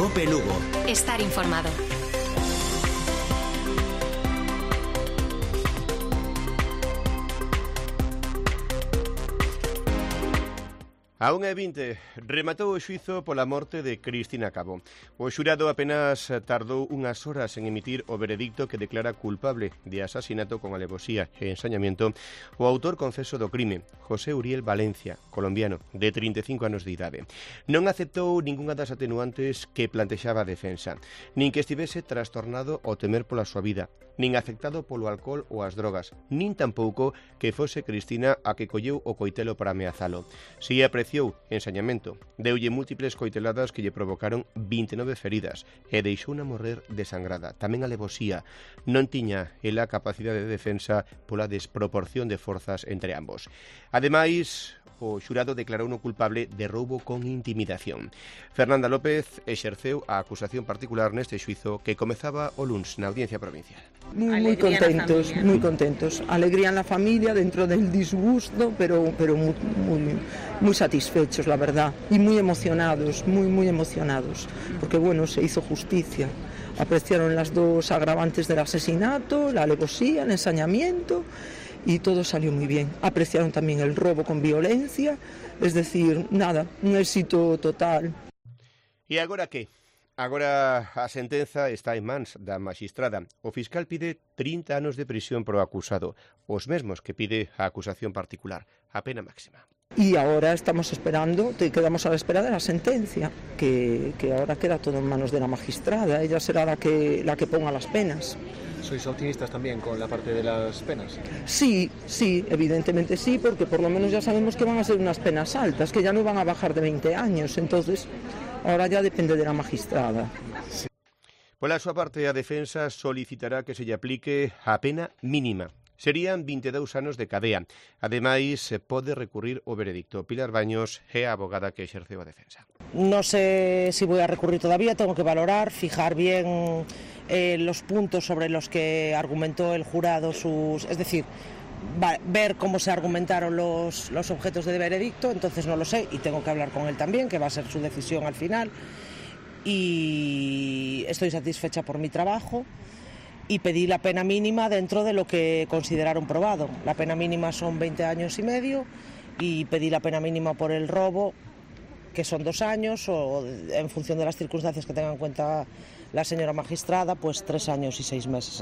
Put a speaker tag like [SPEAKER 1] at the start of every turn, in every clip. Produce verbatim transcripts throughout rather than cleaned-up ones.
[SPEAKER 1] Cope Lugo.
[SPEAKER 2] Estar informado.
[SPEAKER 3] A unha e vinte rematou o xuízo pola morte de Cristina Cabo. O xurado apenas tardou unhas horas en emitir o veredicto que declara culpable de asasinato con alevosía e ensañamiento o autor confeso do crime, José Uriel Valencia, colombiano, de trinta e cinco anos de idade. Non aceptou ningunha das atenuantes que plantexaba a defensa, nin que estivese trastornado ao temer pola súa vida, nin afectado polo alcohol ou as drogas, nin tampouco que fose Cristina a que colleu o coitelo para ameazalo. Si apreciou ensañamento, deulle múltiples coiteladas que lle provocaron vinte e nove feridas e deixouna morrer desangrada. Tamén alevosía, non tiña ela capacidade de defensa pola desproporción de forzas entre ambos. Ademais, o xurado declarou no culpable de roubo con intimidación. Fernanda López exerceu a acusación particular neste xuizo que comezaba o luns na Audiencia Provincial.
[SPEAKER 4] Muy, muy contentos, muy contentos. Alegría en la familia dentro del disgusto, pero, pero muy, muy, muy satisfechos, la verdad. Y muy emocionados, muy, muy emocionados. Porque, bueno, se hizo justicia. Apreciaron las dos agravantes del asesinato, la alevosía, el ensañamiento, y todo salió muy bien. Apreciaron también el robo con violencia, es decir, nada, un éxito total.
[SPEAKER 3] E agora que? Agora a sentenza está en mans da magistrada. O fiscal pide trinta anos de prisión pro acusado, os mesmos que pide a acusación particular, a pena máxima.
[SPEAKER 4] Y ahora estamos esperando, te quedamos a la espera de la sentencia, que, que ahora queda todo en manos de la magistrada, ella será la que, la que ponga las penas.
[SPEAKER 5] ¿Sois optimistas también con la parte de las penas?
[SPEAKER 4] Sí, sí, evidentemente sí, porque por lo menos ya sabemos que van a ser unas penas altas, que ya no van a bajar de veinte años, entonces ahora ya depende de la magistrada.
[SPEAKER 3] Sí. Pola súa parte, a defensa solicitará que se lle aplique a pena mínima. Serían vinte e dous anos de cadea. Ademais, se pode recurrir o veredicto. Pilar Baños é a abogada que exerceu a defensa.
[SPEAKER 6] No sé si voy a recurrir todavía, tengo que valorar, fijar bien eh, los puntos sobre los que argumentó el jurado sus... Es decir, va, ver cómo se argumentaron los, los objetos de veredicto, entonces no lo sé y tengo que hablar con él también, que va a ser su decisión al final. Y estoy satisfecha por mi trabajo. Y pedí la pena mínima dentro de lo que consideraron probado. La pena mínima son veinte años y medio y pedí la pena mínima por el robo, que son dos años, o en función de las circunstancias que tenga en cuenta la señora magistrada, pues tres años y seis meses.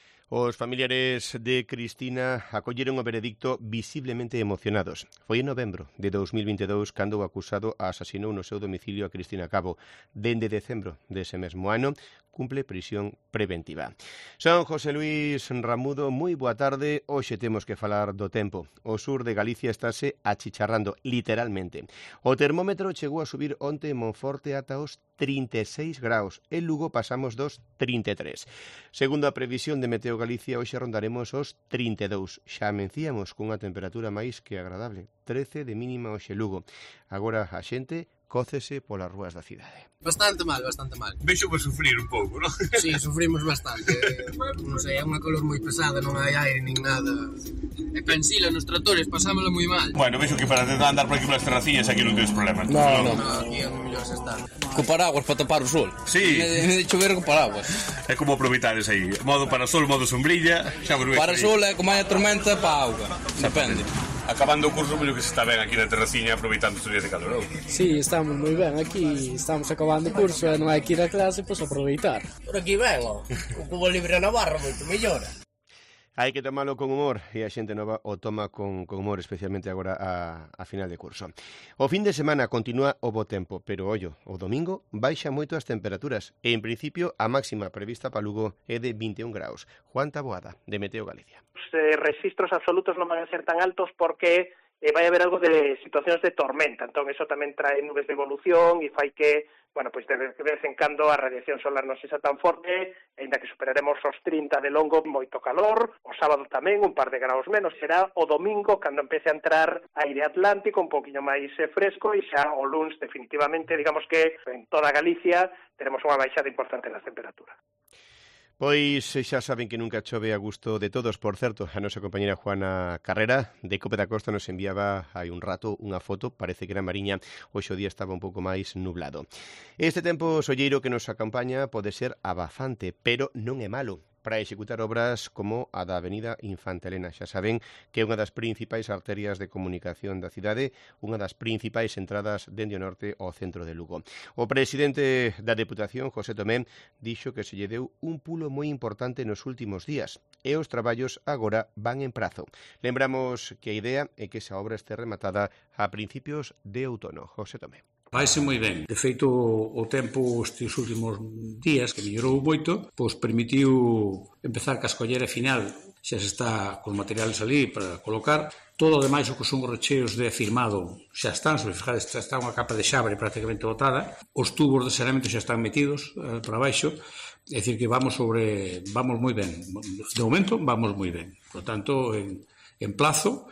[SPEAKER 3] Os familiares de Cristina acolleron o veredicto visiblemente emocionados. Foi en novembro de dous mil vinte e dous cando o acusado asasinou no seu domicilio a Cristina Cabo. Dende decembro dese mesmo ano cumple prisión preventiva. Son José Luis Ramudo, moi boa tarde. Hoxe temos que falar do tempo. O sur de Galicia estáse achicharrando, literalmente. O termómetro chegou a subir onte en Monforte ata os trinta e seis graus. En Lugo pasamos dos trinta e tres. Segundo a previsión de Meteo Galicia, hoxe rondaremos os trinta e dous. Xa amencíamos cunha temperatura máis que agradable. trece de mínima hoxe Lugo. Agora a xente cócese polas rúas da cidade.
[SPEAKER 7] Bastante mal, bastante mal.
[SPEAKER 8] Vexo por sufrir un pouco, non?
[SPEAKER 7] Sí, sufrimos bastante. Non sei, é unha calor moi pesada, non hai aire nin nada. E cansila nos tratores, pasámoslo moi mal.
[SPEAKER 8] Bueno, vexo que para tentar andar por aquí polas terraciñas aquí non tens problemas.
[SPEAKER 7] No, no, no, aquí é o mellor se está.
[SPEAKER 9] Co paraguas para tapar o sol.
[SPEAKER 8] Sí.
[SPEAKER 9] De chover co paraguas.
[SPEAKER 8] É como aproveitar ese aí. Modo parasol, modo sombrilla. Xa
[SPEAKER 9] parasol é como hai a tormenta para a auga. Depende.
[SPEAKER 8] Acabando o curso, pero que se está ben aquí na terraciña aproveitando estes días de calor.
[SPEAKER 10] Sí, estamos moi ben aquí, estamos acabando o curso e non hai que ir a clase, pois aproveitar.
[SPEAKER 7] Por aquí ben, ó, o cubo libre na barra moito mellora.
[SPEAKER 3] Hai que tomarlo con humor e a xente nova o toma con, con humor, especialmente agora a, a final de curso. O fin de semana continúa o bo tempo, pero ollo, o domingo baixa moito as temperaturas e en principio a máxima prevista para Lugo é de vinte e un graus. Juan Taboada, de Meteo Galicia.
[SPEAKER 11] Os eh, registros absolutos non van a ser tan altos porque eh, vai haber algo de situacións de tormenta, entón eso tamén trae nubes de evolución e fai que, bueno, pois de vez en cando a radiación solar non sexa tan forte, ainda que superaremos os trinta de longo, moito calor, o sábado tamén un par de graus menos, será o domingo cando empece a entrar aire atlántico un poquinho máis eh, fresco e xa o luns definitivamente, digamos que en toda Galicia teremos unha baixada importante nas temperaturas.
[SPEAKER 3] Pois xa saben que nunca chove a gusto de todos. Por certo, a nosa compañera Juana Carrera de Cope da Costa nos enviaba hai un rato unha foto, parece que era Mariña, hoxe o día estaba un pouco máis nublado. Este tempo solleiro que nos acompaña pode ser abafante, pero non é malo para executar obras como a da Avenida Infanta Elena. Xa saben que é unha das principais arterias de comunicación da cidade, unha das principais entradas dende o norte ao centro de Lugo. O presidente da Deputación, José Tomé, dixo que se lle deu un pulo moi importante nos últimos días e os traballos agora van en prazo. Lembramos que a idea é que esa obra este rematada a principios de outono. José Tomé.
[SPEAKER 1] Vaise moi ben. De feito, o tempo estes últimos días, que mellorou moito, pois permitiu empezar ca escollera final. Xa se está con materiales ali para colocar. Todo, ademais, o que son os recheos de firmado xa están, se fijades, xa está unha capa de xabre prácticamente botada. Os tubos de saneamento xa están metidos eh, para baixo. É dicir, que vamos sobre vamos moi ben. De momento, vamos moi ben. Por tanto, en, en plazo,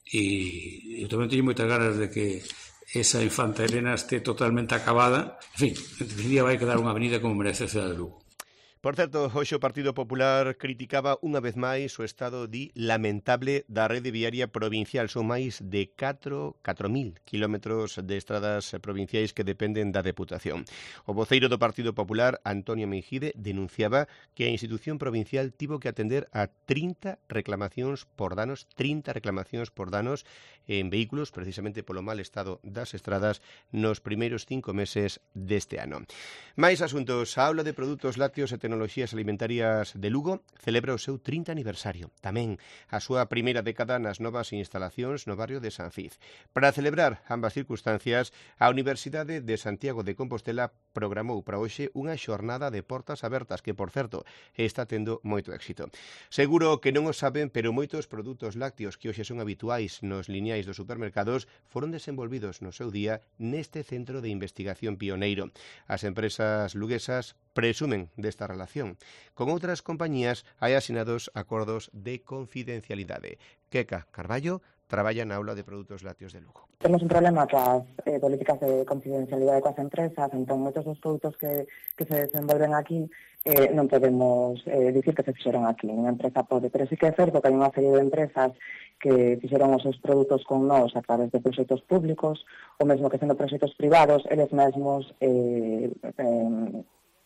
[SPEAKER 1] e eu tamén teño moitas ganas de que esa Infanta Elena este totalmente acabada. En fin, en definitiva vai quedar unha avenida como merece a cidade de Lugo.
[SPEAKER 3] Por certo, hoxe o Partido Popular criticaba unha vez máis o estado di lamentable da rede viaria provincial. Son máis de catro mil kilómetros de estradas provinciais que dependen da Deputación. O voceiro do Partido Popular, Antonio Mengide, denunciaba que a institución provincial tivo que atender a trinta reclamacións por danos, trinta reclamacións por danos en vehículos, precisamente polo mal estado das estradas nos primeiros cinco meses deste ano. Mais asuntos. A aula de produtos lácteos e tecnoloxías alimentarias de Lugo celebra o seu trinta aniversario. Tamén a súa primeira década nas novas instalacións no barrio de San Fiz. Para celebrar ambas circunstancias, a Universidade de Santiago de Compostela programou para hoxe unha xornada de portas abertas que, por certo, está tendo moito éxito. Seguro que non o saben, pero moitos produtos lácteos que hoxe son habituais nos lineais dos supermercados foron desenvolvidos no seu día neste centro de investigación pioneiro. As empresas luguesas presumen desta relación. Con outras compañías hai asinados acordos de confidencialidade. Queca Carballo traballa na aula de produtos lácteos de Lugo.
[SPEAKER 2] Temos un problema coas eh, políticas de confidencialidade coas empresas, entón moitos dos produtos que, que se desenvolven aquí eh, non podemos eh, dicir que se fixeron aquí, unha empresa pode, pero sí que é certo que hai unha serie de empresas que fixeron os seus produtos con nós a través de proxectos públicos, ou mesmo que sendo proxectos privados, eles mesmos eh, eh,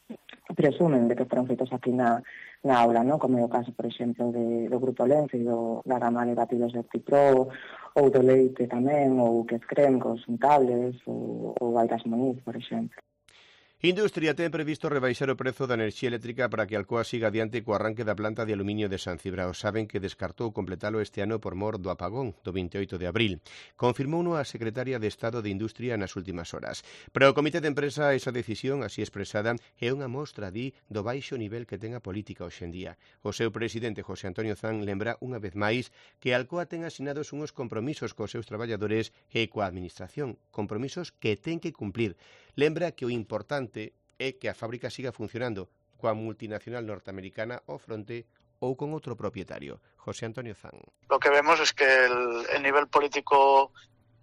[SPEAKER 2] presumen de que foron feitos aquí na, na aula, ¿no? Como é o caso, por exemplo, de, do Grupo Lenfe e do, da gama de batidos de Cipro, ou do leite tamén, ou que es creme, cos untables, ou, ou Airas Moniz, por exemplo.
[SPEAKER 3] Industria ten previsto rebaixar o prezo da enerxía eléctrica para que Alcoa siga adiante co arranque da planta de aluminio de San Cibrao. Saben que descartou completalo este ano por mor do apagón do veinte e oito de abril. Confirmouno a secretaria de Estado de Industria nas últimas horas. Para o Comité de Empresa, esa decisión, así expresada, é unha mostra, di, do baixo nivel que ten a política hoxe en día. O seu presidente, José Antonio Zan, lembra unha vez máis que Alcoa ten asinados unhos compromisos cos seus traballadores e coa administración, compromisos que ten que cumplir. Lembra que o importante é que a fábrica siga funcionando coa multinacional norteamericana ao fronte ou con outro propietario. José Antonio Zan.
[SPEAKER 12] Lo que vemos es que el, el nivel político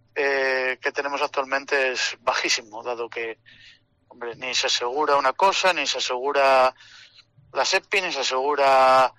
[SPEAKER 12] eh, que tenemos actualmente es bajísimo, dado que hombre, ni se asegura una cosa, ni se asegura la SEPI, ni se asegura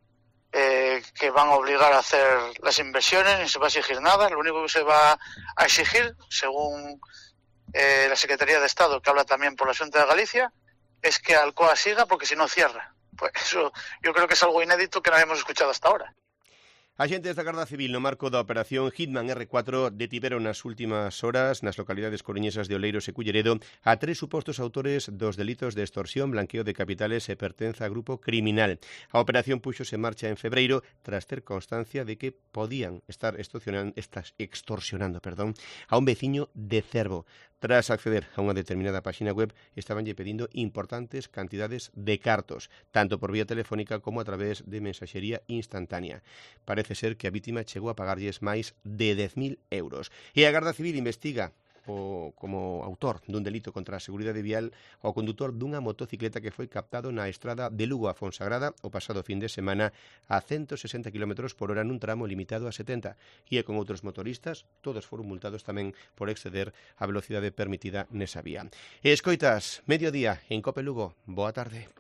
[SPEAKER 12] eh, que van a obligar a hacer las inversiones, ni se va a exigir nada. Lo único que se va a exigir, según Eh, la Secretaría de Estado, que habla también por la Xunta de Galicia, es que Alcoa siga porque si no cierra. Pues eso yo creo que es algo inédito que no habíamos escuchado hasta ahora.
[SPEAKER 3] Axentes da Garda Civil no marco da operación Hitman erre cuatro detiveron nas últimas horas nas localidades coruñesas de Oleiros e Culleredo a tres supostos autores dos delitos de extorsión, blanqueo de capitales e pertenza a grupo criminal. A operación puxose en marcha en febreiro tras ter constancia de que podían estar extorsionando, estas extorsionando perdón, a un veciño de Cervo. Tras acceder a unha determinada páxina web, estabanlle pedindo importantes cantidades de cartos, tanto por vía telefónica como a través de mensaxería instantánea. Parece ser que a vítima chegou a pagarlles máis de dez mil euros. E a Garda Civil investiga o, como autor dun delito contra a seguridade vial ao condutor dunha motocicleta que foi captado na estrada de Lugo a Fonsagrada o pasado fin de semana a ciento sesenta kilómetros por hora nun tramo limitado a setenta, e con outros motoristas, todos foron multados tamén por exceder a velocidade permitida nesa vía. E escoitas, mediodía en Cope Lugo. Boa tarde.